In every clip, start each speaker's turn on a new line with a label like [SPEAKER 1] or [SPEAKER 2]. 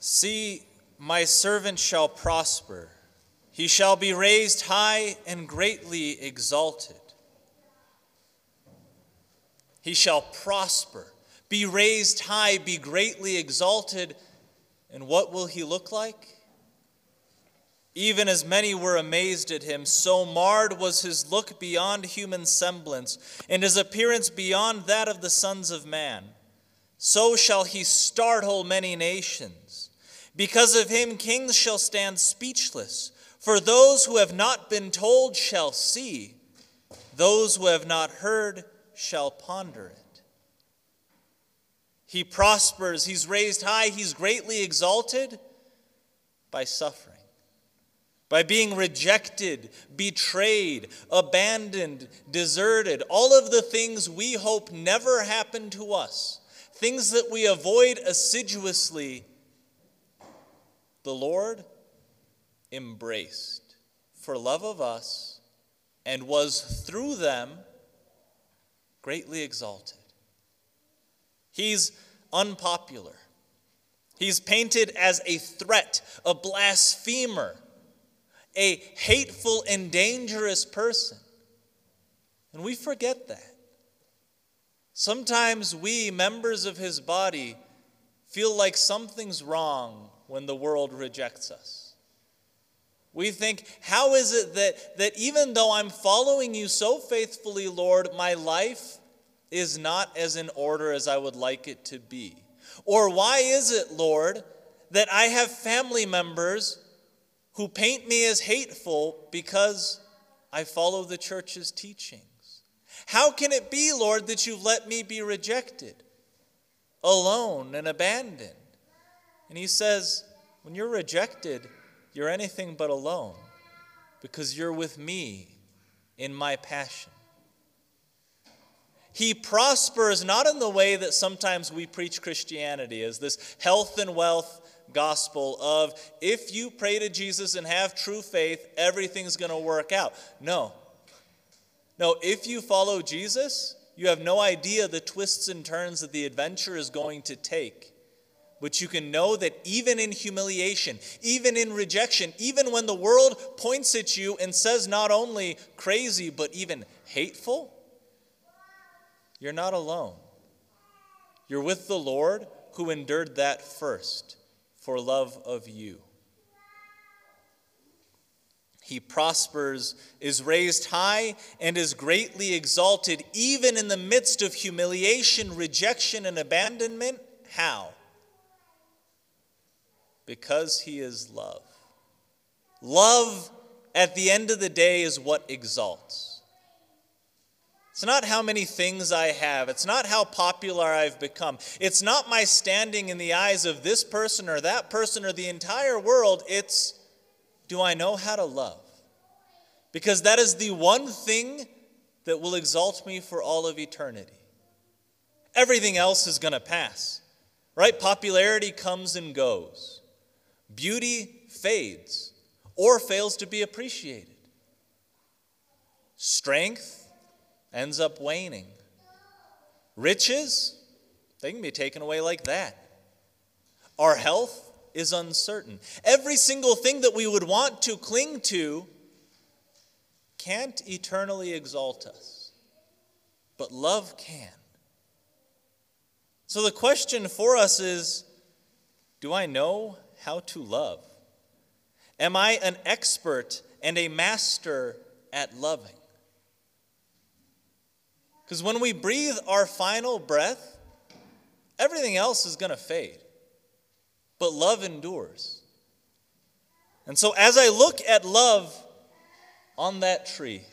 [SPEAKER 1] See, my servant shall prosper. He shall be raised high and greatly exalted. He shall prosper, be raised high, be greatly exalted. And what will he look like? Even as many were amazed at him, so marred was his look beyond human semblance, and his appearance beyond that of the sons of man. So shall he startle many nations. Because of him, kings shall stand speechless. For those who have not been told shall see. Those who have not heard shall ponder it. He prospers, he's raised high, he's greatly exalted by suffering. By being rejected, betrayed, abandoned, deserted, all of the things we hope never happen to us, things that we avoid assiduously, the Lord embraced for love of us and was through them greatly exalted. He's unpopular. He's painted as a threat, a blasphemer, a hateful and dangerous person. And we forget that. Sometimes we, members of his body, feel like something's wrong when the world rejects us. We think, how is it that even though I'm following you so faithfully, Lord, my life is not as in order as I would like it to be? Or why is it, Lord, that I have family members who paint me as hateful because I follow the church's teachings? How can it be, Lord, that you've let me be rejected, alone and abandoned? And he says, when you're rejected, you're anything but alone, because you're with me in my passion. He prospers not in the way that sometimes we preach Christianity as this health and wealth gospel of if you pray to Jesus and have true faith, everything's going to work out. No, if you follow Jesus, you have no idea the twists and turns that the adventure is going to take. But you can know that even in humiliation, even in rejection, even when the world points at you and says not only crazy, but even hateful, you're not alone. You're with the Lord who endured that first for love of you. He prospers, is raised high, and is greatly exalted, even in the midst of humiliation, rejection, and abandonment. How? Because he is love. Love, at the end of the day, is what exalts. It's not how many things I have. It's not how popular I've become. It's not my standing in the eyes of this person or that person or the entire world. It's, do I know how to love? Because that is the one thing that will exalt me for all of eternity. Everything else is going to pass, right? Popularity comes and goes. Beauty fades or fails to be appreciated. Strength ends up waning. Riches, they can be taken away like that. Our health is uncertain. Every single thing that we would want to cling to can't eternally exalt us, but love can. So the question for us is, do I know how to love? Am I an expert and a master at loving? Because when we breathe our final breath, everything else is going to fade. But love endures. And so as I look at love on that tree,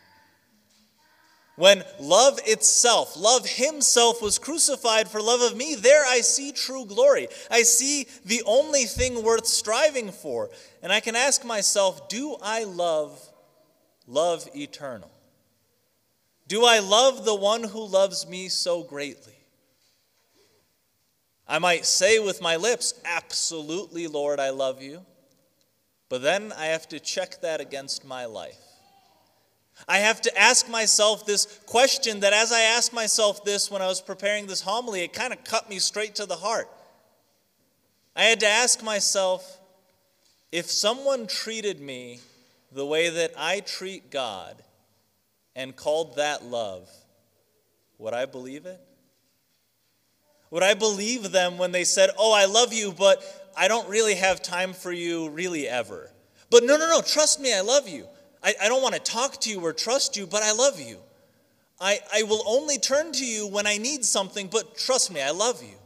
[SPEAKER 1] when love itself, love himself was crucified for love of me, there I see true glory. I see the only thing worth striving for. And I can ask myself, do I love eternal? Do I love the one who loves me so greatly? I might say with my lips, absolutely, Lord, I love you. But then I have to check that against my life. I have to ask myself this question that as I asked myself this when I was preparing this homily, it kind of cut me straight to the heart. I I had to ask myself, if someone treated me the way that I treat God and called that love, would I believe it? Would I believe them when they said, oh, I love you, but I don't really have time for you really ever? But no, trust me, I love you. I don't want to talk to you or trust you, but I love you. I will only turn to you when I need something, but trust me, I love you.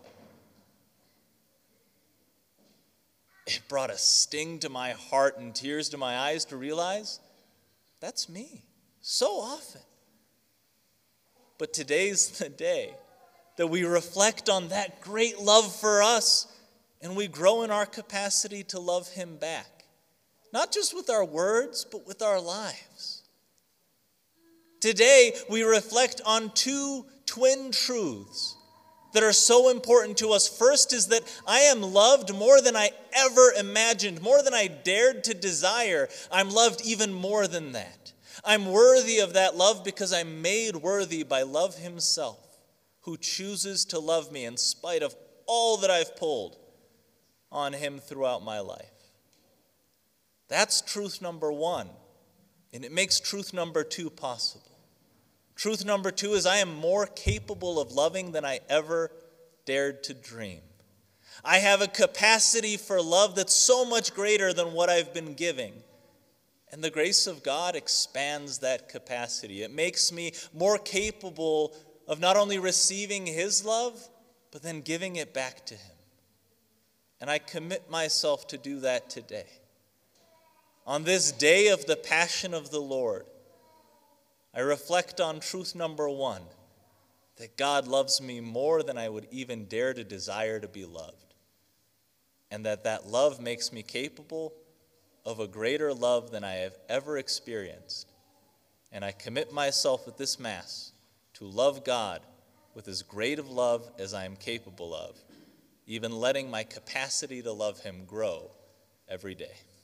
[SPEAKER 1] It brought a sting to my heart and tears to my eyes to realize that's me so often. But today's the day that we reflect on that great love for us and we grow in our capacity to love him back. Not just with our words, but with our lives. Today, we reflect on two twin truths that are so important to us. First is that I am loved more than I ever imagined, more than I dared to desire. I'm loved even more than that. I'm worthy of that love because I'm made worthy by love himself, who chooses to love me in spite of all that I've pulled on him throughout my life. That's truth number one, and it makes truth number two possible. Truth number two is I am more capable of loving than I ever dared to dream. I have a capacity for love that's so much greater than what I've been giving. And the grace of God expands that capacity. It makes me more capable of not only receiving his love, but then giving it back to him. And I commit myself to do that today. On this day of the Passion of the Lord, I reflect on truth number one, that God loves me more than I would even dare to desire to be loved, and that love makes me capable of a greater love than I have ever experienced. And I commit myself with this Mass to love God with as great of love as I am capable of, even letting my capacity to love him grow every day.